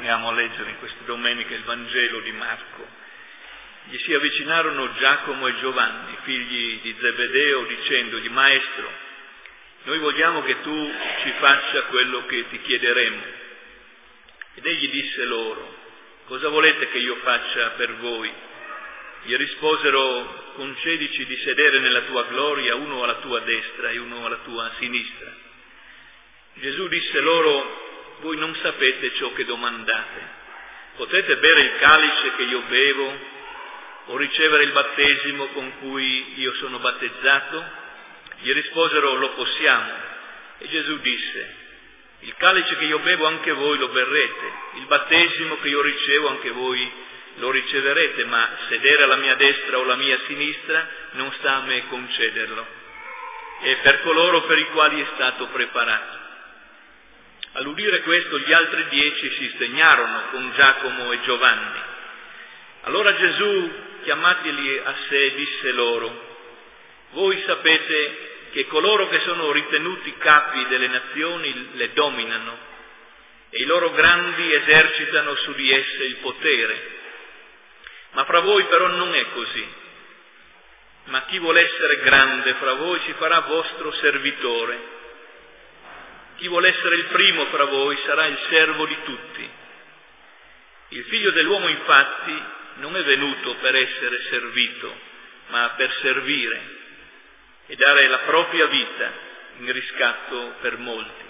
torniamo a leggere in questa domenica il Vangelo di Marco. Gli si avvicinarono Giacomo e Giovanni, figli di Zebedeo, dicendogli: Maestro, noi vogliamo che tu ci faccia quello che ti chiederemo. Ed egli disse loro: cosa volete che io faccia per voi? Gli risposero: concedici di sedere nella tua gloria, uno alla tua destra e uno alla tua sinistra. Gesù disse loro: voi non sapete ciò che domandate. Potete bere il calice che io bevo o ricevere il battesimo con cui io sono battezzato? Gli risposero: lo possiamo. E Gesù disse: il calice che io bevo anche voi lo berrete, il battesimo che io ricevo anche voi lo riceverete, ma sedere alla mia destra o alla mia sinistra non sta a me concederlo, è per coloro per i quali è stato preparato. All'udire questo gli altri 10 si sdegnarono con Giacomo e Giovanni. Allora Gesù, chiamatili a sé, disse loro: voi sapete che coloro che sono ritenuti capi delle nazioni le dominano e i loro grandi esercitano su di esse il potere. Ma fra voi però non è così. Ma chi vuole essere grande fra voi si farà vostro servitore. Chi vuole essere il primo fra voi sarà il servo di tutti. Il Figlio dell'uomo infatti non è venuto per essere servito, ma per servire e dare la propria vita in riscatto per molti.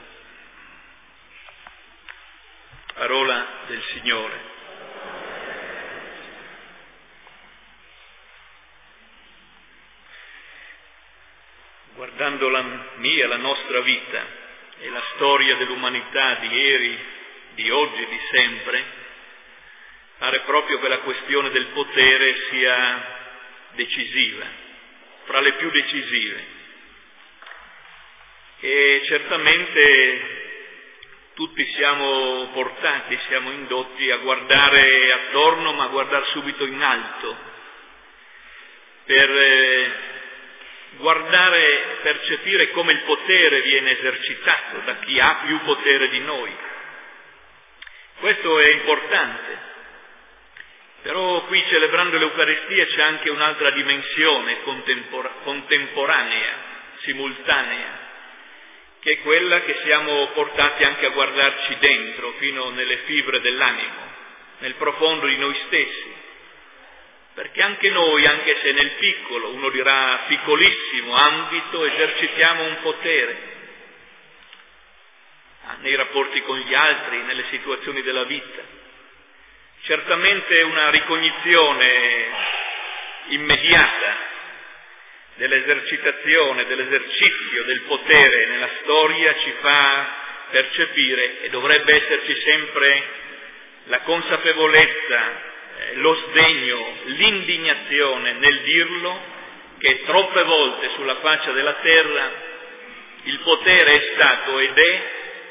Parola del Signore. Guardando la nostra vita e la storia dell'umanità di ieri, di oggi, di sempre, pare proprio che la questione del potere sia decisiva, fra le più decisive. E certamente tutti siamo portati, siamo indotti a guardare attorno, ma a guardare subito in alto, per guardare, percepire come il potere viene esercitato da chi ha più potere di noi. Questo è importante, però qui celebrando l'Eucaristia c'è anche un'altra dimensione contemporanea, simultanea, che è quella che siamo portati anche a guardarci dentro, fino nelle fibre dell'animo, nel profondo di noi stessi. Perché anche noi, anche se nel piccolo, uno dirà piccolissimo ambito, esercitiamo un potere nei rapporti con gli altri, nelle situazioni della vita. Certamente una ricognizione immediata dell'esercitazione, dell'esercizio del potere nella storia ci fa percepire, e dovrebbe esserci sempre la consapevolezza, lo sdegno, l'indignazione nel dirlo, che troppe volte sulla faccia della terra il potere è stato ed è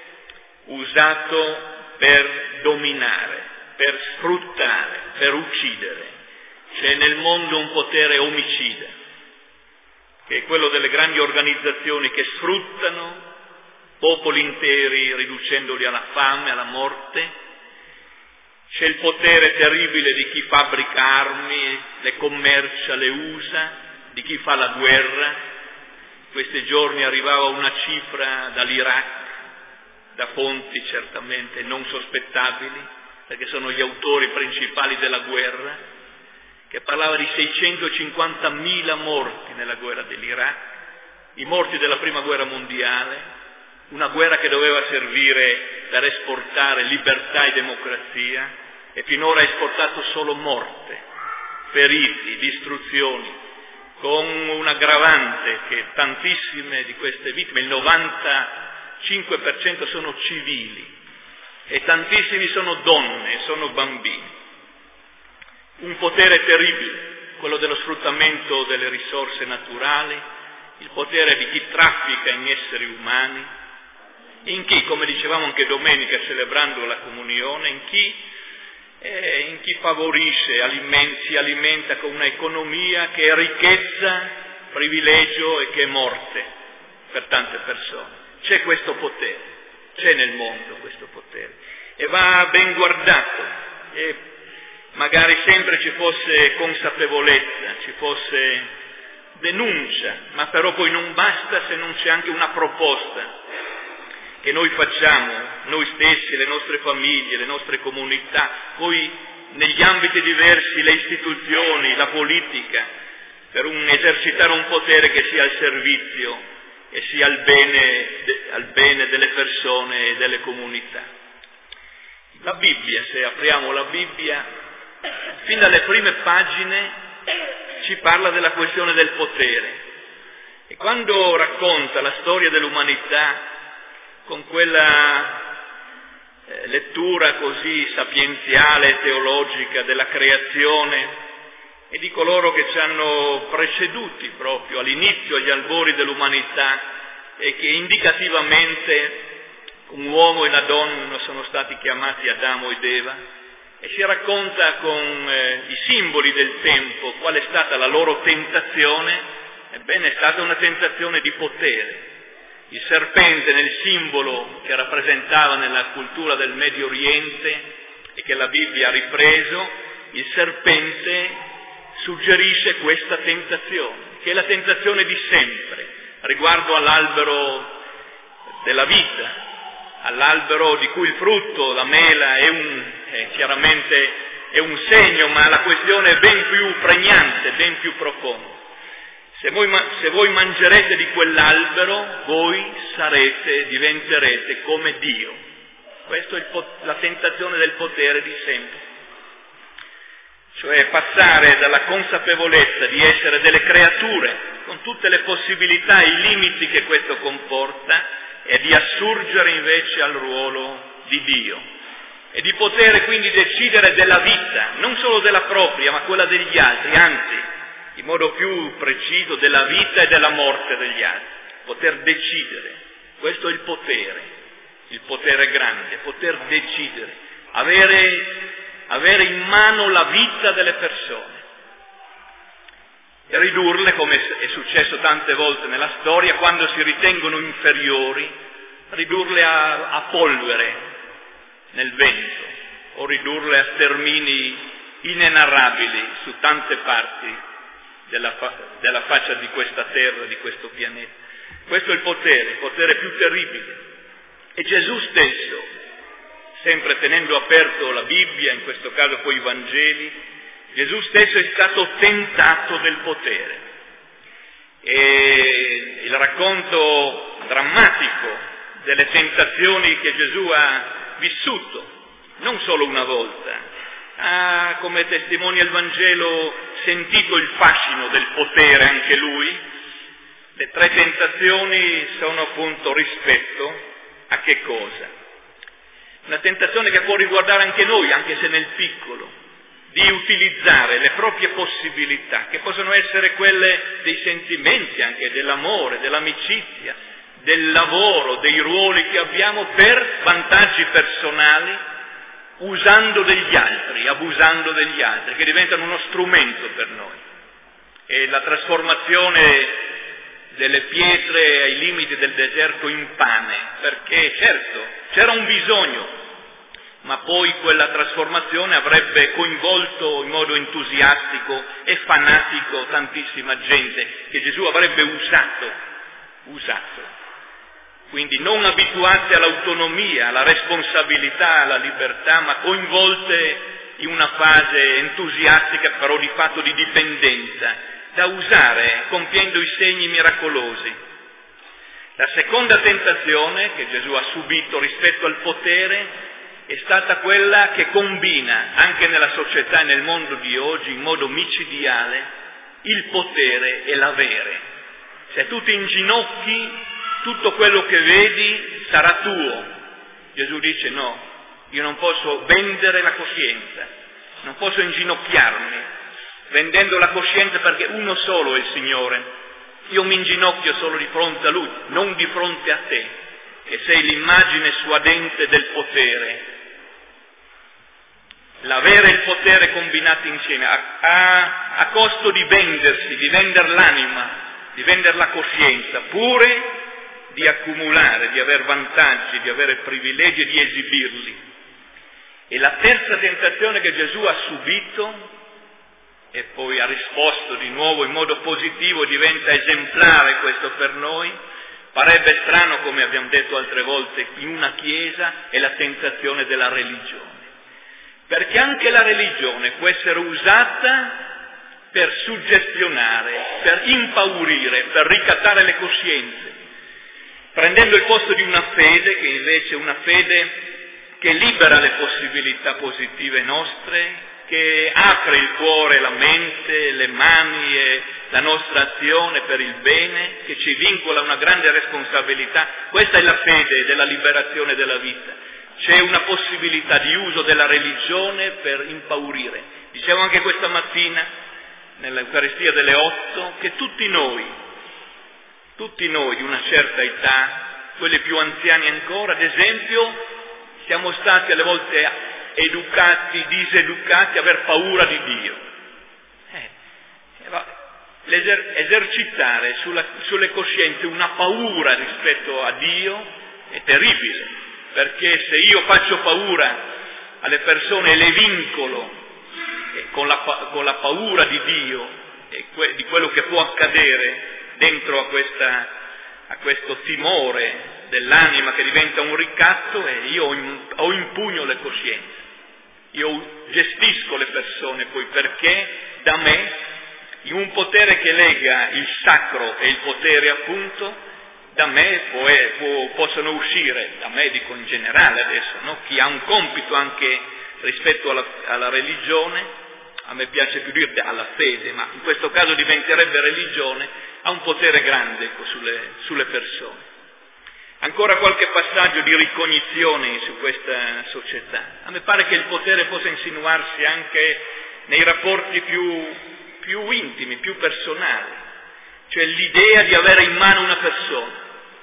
usato per dominare, per sfruttare, per uccidere. C'è nel mondo un potere omicida, che è quello delle grandi organizzazioni che sfruttano popoli interi riducendoli alla fame, alla morte. C'è il potere terribile di chi fabbrica armi, le commercia, le usa, di chi fa la guerra. Questi giorni arrivava una cifra dall'Iraq, da fonti certamente non sospettabili, perché sono gli autori principali della guerra, che parlava di 650.000 morti nella guerra dell'Iraq, i morti della prima guerra mondiale, una guerra che doveva servire per esportare libertà e democrazia, e finora ha esportato solo morte, feriti, distruzioni, con un aggravante che tantissime di queste vittime, il 95% sono civili e tantissimi sono donne, sono bambini. Un potere terribile, quello dello sfruttamento delle risorse naturali, il potere di chi traffica in esseri umani, in chi, come dicevamo anche domenica celebrando la comunione, in chi favorisce, si alimenta con un'economia che è ricchezza, privilegio e che è morte per tante persone. C'è questo potere, c'è nel mondo questo potere. e va ben guardato, e magari sempre ci fosse consapevolezza, ci fosse denuncia, ma però poi non basta se non c'è anche una proposta che noi facciamo, noi stessi, le nostre famiglie, le nostre comunità, poi negli ambiti diversi, le istituzioni, la politica, per esercitare un potere che sia al servizio e sia al bene delle persone e delle comunità. La Bibbia, se apriamo la Bibbia, fin dalle prime pagine ci parla della questione del potere, e quando racconta la storia dell'umanità con quella lettura così sapienziale e teologica della creazione e di coloro che ci hanno preceduti proprio all'inizio, agli albori dell'umanità, e che indicativamente un uomo e una donna sono stati chiamati Adamo ed Eva, e si racconta con i simboli del tempo qual è stata la loro tentazione. Ebbene, è stata una tentazione di potere. Il serpente, nel simbolo che rappresentava nella cultura del Medio Oriente e che la Bibbia ha ripreso, il serpente suggerisce questa tentazione, che è la tentazione di sempre, riguardo all'albero della vita, all'albero di cui il frutto, la mela, chiaramente è un segno, ma la questione è ben più pregnante, ben più profonda. Se voi mangerete di quell'albero, voi diventerete come Dio. Questa è la tentazione del potere di sempre. Cioè passare dalla consapevolezza di essere delle creature, con tutte le possibilità e i limiti che questo comporta, e di assurgere invece al ruolo di Dio. E di poter quindi decidere della vita, non solo della propria, ma quella degli altri, anzi, in modo più preciso, della vita e della morte degli altri. Poter decidere, questo è il potere grande, poter decidere, avere in mano la vita delle persone e ridurle, come è successo tante volte nella storia, quando si ritengono inferiori, ridurle a polvere nel vento o ridurle a stermini inenarrabili su tante parti della faccia di questa terra, di questo pianeta. Questo è il potere più terribile. E Gesù stesso, sempre tenendo aperto la Bibbia, in questo caso poi i Vangeli, Gesù stesso è stato tentato del potere. E il racconto drammatico delle tentazioni che Gesù ha vissuto, non solo una volta, ha, come testimonia il Vangelo, sentito il fascino del potere anche lui. Le 3 tentazioni sono appunto rispetto a che cosa? Una tentazione che può riguardare anche noi, anche se nel piccolo, di utilizzare le proprie possibilità, che possono essere quelle dei sentimenti, anche dell'amore, dell'amicizia, del lavoro, dei ruoli che abbiamo per vantaggi personali, usando degli altri, abusando degli altri, che diventano uno strumento per noi. E la trasformazione delle pietre ai limiti del deserto in pane, perché certo c'era un bisogno, ma poi quella trasformazione avrebbe coinvolto in modo entusiastico e fanatico tantissima gente che Gesù avrebbe usato. Quindi non abituate all'autonomia, alla responsabilità, alla libertà, ma coinvolte in una fase entusiastica, però di fatto di dipendenza, da usare compiendo i segni miracolosi. La seconda tentazione che Gesù ha subito rispetto al potere è stata quella che combina anche nella società e nel mondo di oggi in modo micidiale il potere e l'avere. Se tu ti inginocchi, tutto quello che vedi sarà tuo. Gesù dice no, io non posso vendere la coscienza, non posso inginocchiarmi vendendo la coscienza, perché uno solo è il Signore. Io mi inginocchio solo di fronte a Lui, non di fronte a te, che sei l'immagine suadente del potere. L'avere e il potere combinati insieme, a costo di vendersi, di vendere l'anima, di vendere la coscienza, pure di accumulare, di avere vantaggi, di avere privilegi e di esibirli. E la terza tentazione che Gesù ha subito e poi ha risposto di nuovo in modo positivo, diventa esemplare questo per noi, parebbe strano, come abbiamo detto altre volte, in una chiesa, è la tentazione della religione. Perché anche la religione può essere usata per suggestionare, per impaurire, per ricattare le coscienze, prendendo il posto di una fede che invece è una fede che libera le possibilità positive nostre, che apre il cuore, la mente, le mani e la nostra azione per il bene, che ci vincola a una grande responsabilità. Questa è la fede della liberazione della vita. C'è una possibilità di uso della religione per impaurire. Dicevo anche questa mattina, nell'Eucaristia delle 8, che tutti noi di una certa età, quelli più anziani ancora, ad esempio, siamo stati alle volte educati, diseducati, aver paura di Dio. Esercitare sulle coscienze una paura rispetto a Dio è terribile, perché se io faccio paura alle persone e le vincolo con la paura di Dio e di quello che può accadere dentro a questo timore dell'anima che diventa un ricatto, e io ho in pugno le coscienze. Io gestisco le persone poi, perché da me, in un potere che lega il sacro e il potere appunto, da me possono uscire, da me dico in generale adesso, no? Chi ha un compito anche rispetto alla religione, a me piace più dire alla fede, ma in questo caso diventerebbe religione, ha un potere grande sulle persone. Ancora qualche passaggio di ricognizione su questa società. A me pare che il potere possa insinuarsi anche nei rapporti più intimi, più personali, cioè l'idea di avere in mano una persona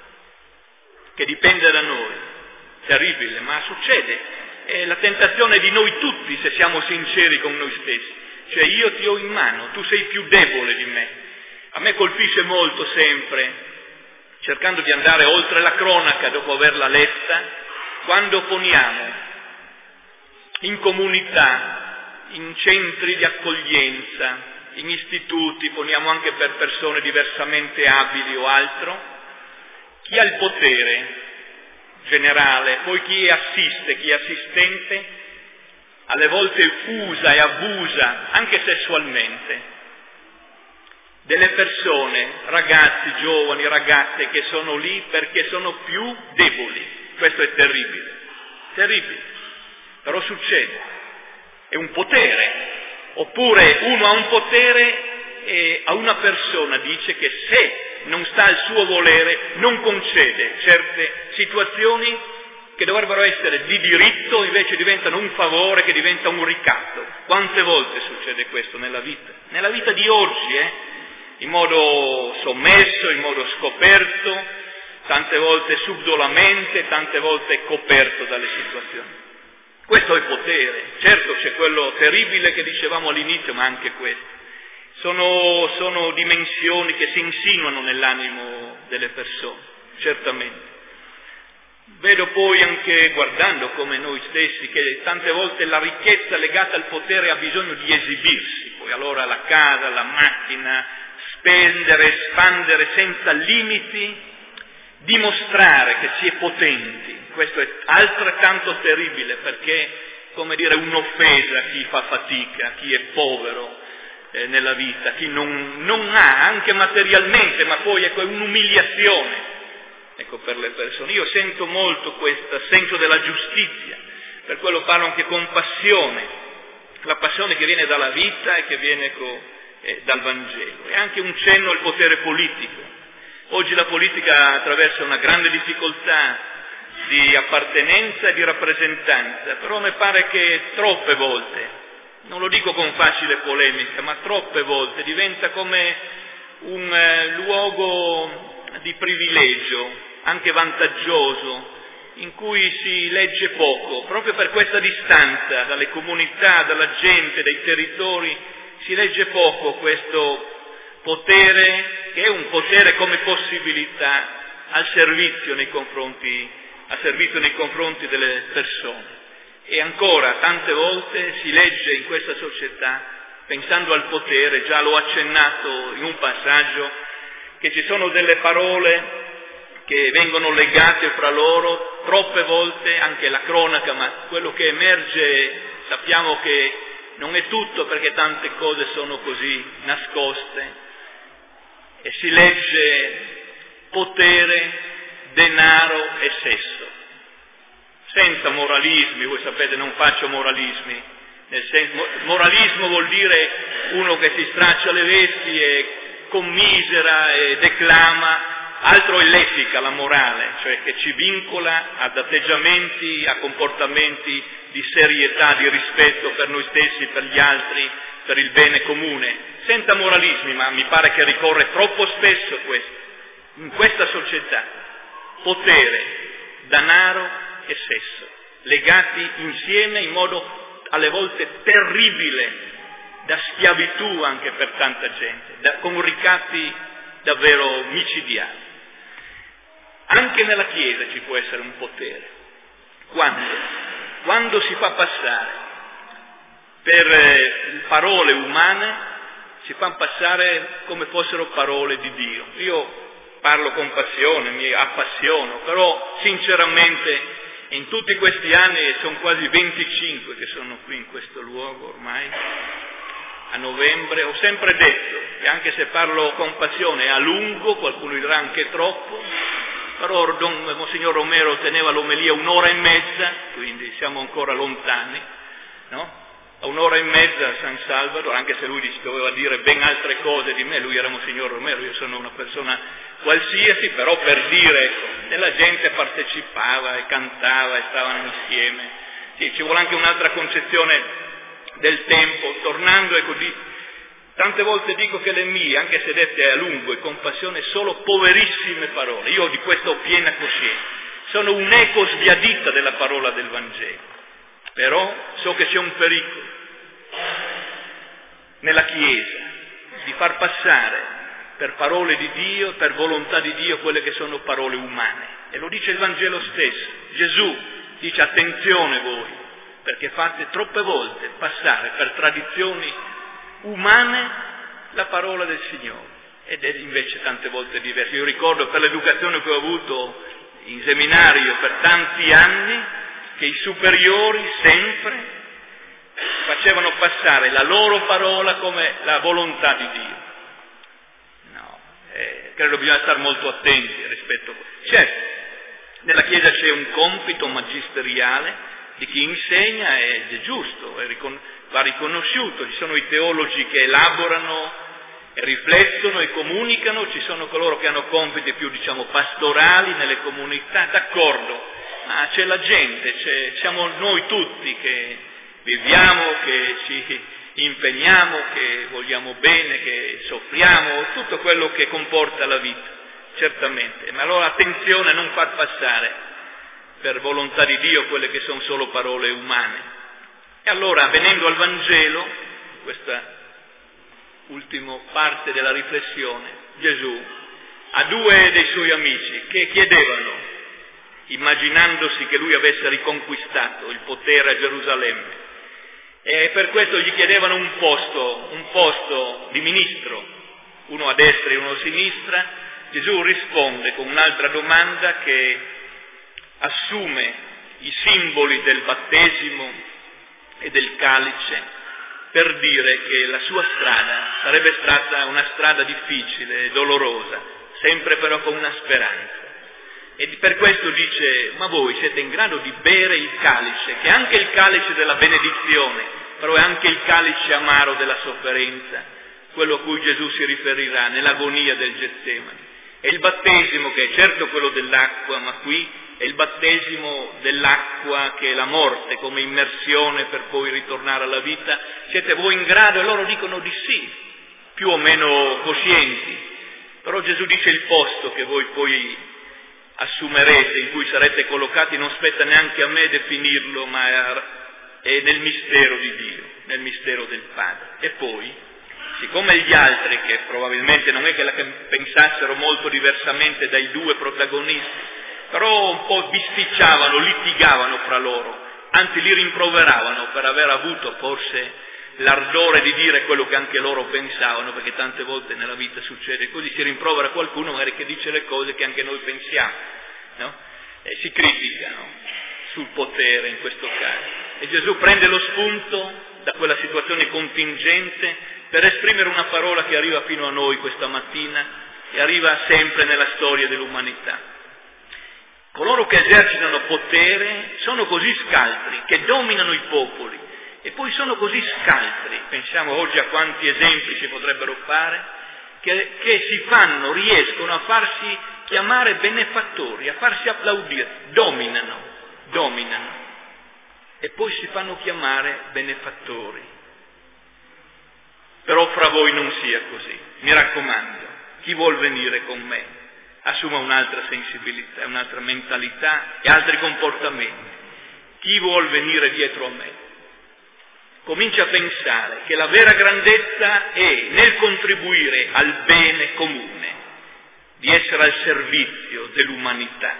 che dipende da noi. Terribile, ma succede. È la tentazione di noi tutti, se siamo sinceri con noi stessi. Cioè io ti ho in mano, tu sei più debole di me. A me colpisce molto sempre, cercando di andare oltre la cronaca dopo averla letta, quando poniamo in comunità, in centri di accoglienza, in istituti, poniamo anche per persone diversamente abili o altro, chi ha il potere generale, poi chi assiste, chi è assistente, alle volte usa e abusa, anche sessualmente, delle persone, ragazzi, giovani, ragazze che sono lì perché sono più deboli. Questo è terribile, terribile, però succede, è un potere. Oppure uno ha un potere e a una persona dice che se non sta al suo volere non concede certe situazioni che dovrebbero essere di diritto, invece diventano un favore, che diventa un ricatto. Quante volte succede questo nella vita? Nella vita di oggi, in modo sommesso, in modo scoperto, tante volte subdolamente, tante volte coperto dalle situazioni. Questo è potere. Certo c'è quello terribile che dicevamo all'inizio, ma anche questo. Sono dimensioni che si insinuano nell'animo delle persone, certamente. Vedo poi anche, guardando come noi stessi, che tante volte la ricchezza legata al potere ha bisogno di esibirsi, poi allora la casa, la macchina, spendere, espandere senza limiti, dimostrare che si è potenti. Questo è altrettanto terribile, perché, come dire, un'offesa a chi fa fatica, a chi è povero nella vita, chi non ha, anche materialmente, ma poi ecco, è un'umiliazione. Ecco, per le persone. Io sento molto questo senso della giustizia, per quello parlo anche con passione, la passione che viene dalla vita e che viene dal Vangelo. E anche un cenno al potere politico. Oggi la politica attraversa una grande difficoltà di appartenenza e di rappresentanza, però mi pare che troppe volte, non lo dico con facile polemica, ma troppe volte diventa come un luogo di privilegio, anche vantaggioso, in cui si legge poco, proprio per questa distanza dalle comunità, dalla gente, dai territori, si legge poco questo potere, che è un potere come possibilità al servizio nei confronti delle persone. E ancora, tante volte si legge in questa società, pensando al potere, già l'ho accennato in un passaggio, che ci sono delle parole che vengono legate fra loro, troppe volte anche la cronaca, ma quello che emerge sappiamo che non è tutto, perché tante cose sono così nascoste, e si legge potere, denaro e sesso, senza moralismi. Voi sapete, non faccio moralismi, moralismo vuol dire uno che si straccia le vesti e commisera e declama. Altro è l'etica, la morale, cioè che ci vincola ad atteggiamenti, a comportamenti di serietà, di rispetto per noi stessi, per gli altri, per il bene comune, senza moralismi, ma mi pare che ricorre troppo spesso questo, in questa società, potere, denaro e sesso, legati insieme in modo alle volte terribile, da schiavitù anche per tanta gente, con ricatti davvero micidiali. Anche nella Chiesa ci può essere un potere. Quando si fa passare per parole umane, si fa passare come fossero parole di Dio. Io parlo con passione, mi appassiono, però sinceramente in tutti questi anni, e sono quasi 25 che sono qui in questo luogo ormai, a novembre, ho sempre detto che anche se parlo con passione a lungo, qualcuno dirà anche troppo, però Monsignor Romero teneva l'omelia 1 ora e mezza, quindi siamo ancora lontani, no? A 1 ora e mezza a San Salvador, anche se lui doveva dire ben altre cose di me, lui era Monsignor Romero, io sono una persona qualsiasi, però per dire, ecco, e la gente partecipava e cantava e stavano insieme. Sì, ci vuole anche un'altra concezione del tempo, tornando e così. Tante volte dico che le mie, anche se dette a lungo e con passione, sono poverissime parole. Io di questo ho piena coscienza. Sono un'eco sbiadita della parola del Vangelo. Però so che c'è un pericolo nella Chiesa di far passare per parole di Dio, per volontà di Dio, quelle che sono parole umane. E lo dice il Vangelo stesso. Gesù dice: attenzione voi, perché fate troppe volte passare per tradizioni umane la parola del Signore, ed è invece tante volte diversa. Io ricordo, per l'educazione che ho avuto in seminario per tanti anni, che i superiori sempre facevano passare la loro parola come la volontà di Dio. No, credo bisogna stare molto attenti rispetto a questo. Certo, nella Chiesa c'è un compito magisteriale di chi insegna, ed è giusto, va riconosciuto. Ci sono i teologi che elaborano, riflettono e comunicano, ci sono coloro che hanno compiti più, pastorali nelle comunità, d'accordo, ma c'è la gente, siamo noi tutti che viviamo, che ci impegniamo, che vogliamo bene, che soffriamo, tutto quello che comporta la vita, certamente. Ma allora attenzione a non far passare per volontà di Dio quelle che sono solo parole umane. E allora, venendo al Vangelo, questa ultima parte della riflessione, Gesù a 2 dei suoi amici che chiedevano, immaginandosi che lui avesse riconquistato il potere a Gerusalemme, e per questo gli chiedevano un posto di ministro, uno a destra e uno a sinistra. Gesù risponde con un'altra domanda che assume i simboli del battesimo e del calice per dire che la sua strada sarebbe stata una strada difficile e dolorosa, sempre però con una speranza. E per questo dice: ma voi siete in grado di bere il calice, che è anche il calice della benedizione, però è anche il calice amaro della sofferenza, quello a cui Gesù si riferirà nell'agonia del Getsemani. E il battesimo, che è certo quello dell'acqua, ma qui è il battesimo dell'acqua che è la morte, come immersione per poi ritornare alla vita. Siete voi in grado? E loro dicono di sì, più o meno coscienti. Però Gesù dice: il posto che voi poi assumerete, in cui sarete collocati, non spetta neanche a me definirlo, ma è nel mistero di Dio, nel mistero del Padre. E poi, siccome gli altri, che probabilmente non è che la pensassero molto diversamente dai 2 protagonisti, però un po' bisticciavano, litigavano fra loro, anzi li rimproveravano per aver avuto forse l'ardore di dire quello che anche loro pensavano, perché tante volte nella vita succede così, si rimprovera qualcuno magari che dice le cose che anche noi pensiamo, no? E si criticano sul potere in questo caso. E Gesù prende lo spunto da quella situazione contingente per esprimere una parola che arriva fino a noi questa mattina e arriva sempre nella storia dell'umanità. Coloro che esercitano potere sono così scaltri che dominano i popoli e poi sono così scaltri, pensiamo oggi a quanti esempi si potrebbero fare, che riescono a farsi chiamare benefattori, a farsi applaudire, dominano e poi si fanno chiamare benefattori. Però fra voi non sia così, mi raccomando, chi vuol venire con me assuma un'altra sensibilità, un'altra mentalità e altri comportamenti. Chi vuol venire dietro a me comincia a pensare che la vera grandezza è nel contribuire al bene comune, di essere al servizio dell'umanità.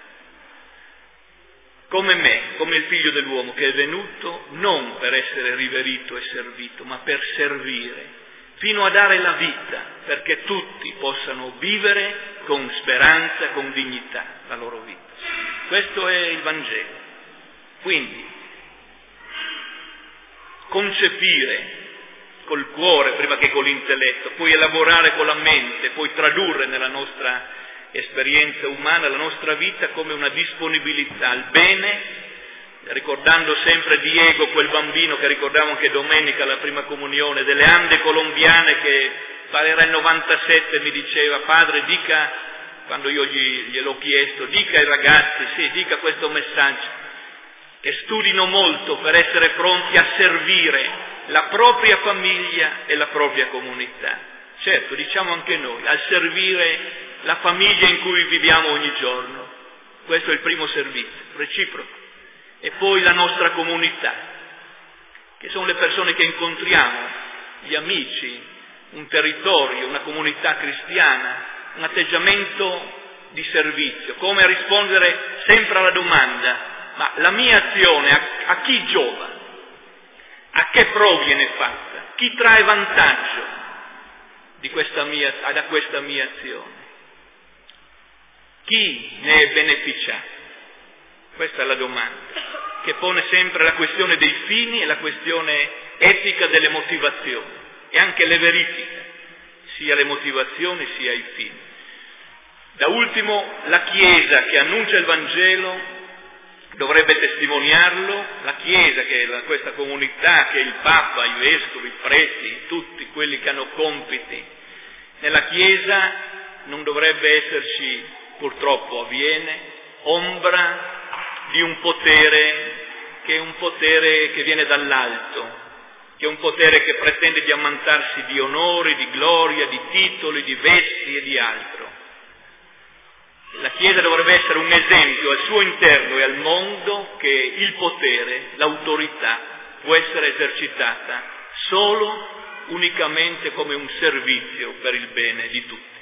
Come me, come il Figlio dell'uomo che è venuto non per essere riverito e servito, ma per servire, fino a dare la vita, perché tutti possano vivere con speranza, con dignità la loro vita. Questo è il Vangelo. Quindi, concepire col cuore prima che con l'intelletto, poi elaborare con la mente, poi tradurre nella nostra esperienza umana, la nostra vita come una disponibilità al bene, ricordando sempre Diego, quel bambino che ricordavo anche domenica alla prima comunione, delle Ande colombiane che era il 97, mi diceva: padre, dica, quando io gliel'ho chiesto, dica ai ragazzi, dica questo messaggio, che studino molto per essere pronti a servire la propria famiglia e la propria comunità. Certo, diciamo anche noi, a servire la famiglia in cui viviamo ogni giorno. Questo è il primo servizio, reciproco. E poi la nostra comunità, che sono le persone che incontriamo, gli amici, un territorio, una comunità cristiana, un atteggiamento di servizio, come rispondere sempre alla domanda: ma la mia azione a chi giova? A che pro viene fatta? Chi trae vantaggio da questa mia azione? Chi ne è beneficiato? Questa è la domanda, che pone sempre la questione dei fini e la questione etica delle motivazioni, e anche le verifiche, sia le motivazioni sia i fini. Da ultimo, la Chiesa che annuncia il Vangelo dovrebbe testimoniarlo, la Chiesa, che è questa comunità, che è il Papa, i Vescovi, i Preti, tutti quelli che hanno compiti. Nella Chiesa non dovrebbe esserci, purtroppo avviene, ombra di un potere che è un potere che viene dall'alto, che è un potere che pretende di ammantarsi di onori, di gloria, di titoli, di vesti e di altro. La Chiesa dovrebbe essere un esempio al suo interno e al mondo che il potere, l'autorità, può essere esercitata solo, unicamente come un servizio per il bene di tutti.